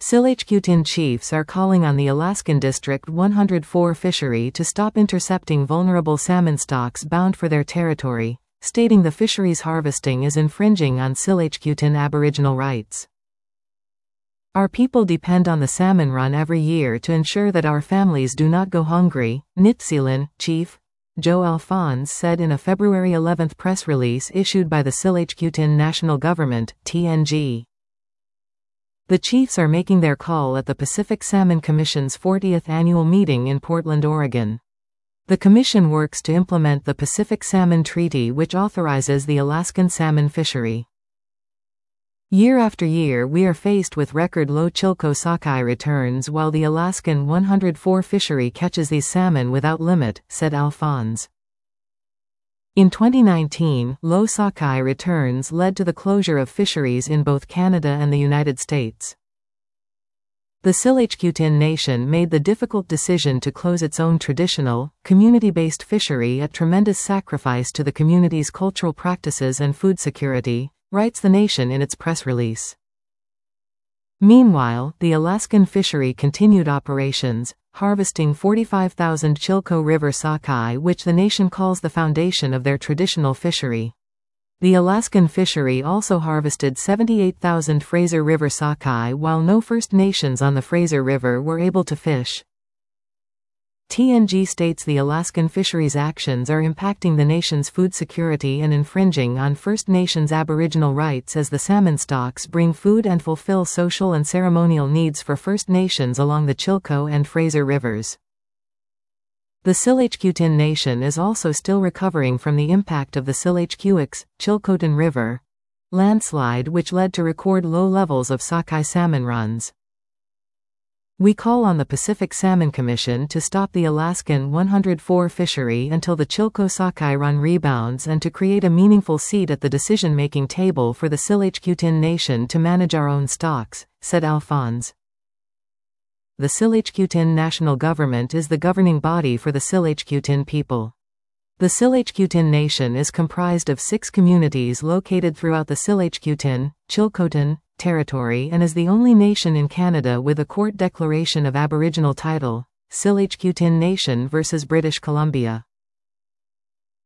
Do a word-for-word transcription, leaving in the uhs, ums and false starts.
Silhqt'in chiefs are calling on the Alaskan District one hundred four fishery to stop intercepting vulnerable salmon stocks bound for their territory, stating the fishery's harvesting is infringing on Silhqt'in Aboriginal rights. Our people depend on the salmon run every year to ensure that our families do not go hungry, Nitshilan Chief Joe Alphonse said in a February eleventh press release issued by the Silhqt'in National Government, T N G. The chiefs are making their call at the Pacific Salmon Commission's fortieth annual meeting in Portland, Oregon. The commission works to implement the Pacific Salmon Treaty, which authorizes the Alaskan salmon fishery. Year after year we are faced with record low Chilko sockeye returns while the Alaskan one hundred four fishery catches these salmon without limit, said Alphonse. In twenty nineteen, low sockeye returns led to the closure of fisheries in both Canada and the United States. The Silhqt'in Nation made the difficult decision to close its own traditional, community-based fishery at tremendous sacrifice to the community's cultural practices and food security, writes the nation in its press release. Meanwhile, the Alaskan fishery continued operations, harvesting forty-five thousand Chilko River sockeye, which the nation calls the foundation of their traditional fishery. The Alaskan fishery also harvested seventy-eight thousand Fraser River sockeye while no First Nations on the Fraser River were able to fish. T N G states the Alaskan fisheries' actions are impacting the nation's food security and infringing on First Nations Aboriginal rights as the salmon stocks bring food and fulfill social and ceremonial needs for First Nations along the Chilko and Fraser Rivers. The Silhqt'in Nation is also still recovering from the impact of the Silhqt'in Chilcotin River landslide, which led to record low levels of sockeye salmon runs. We call on the Pacific Salmon Commission to stop the Alaskan one hundred four fishery until the Chilko sockeye run rebounds and to create a meaningful seat at the decision-making table for the Silhqt'in Nation to manage our own stocks, said Alphonse. The Silhqt'in National Government is the governing body for the Silhqt'in people. The Silhqt'in Nation is comprised of six communities located throughout the Silhqt'in, Chilcotin, territory and is the only nation in Canada with a court declaration of Aboriginal title, Silhqt'in Nation versus British Columbia.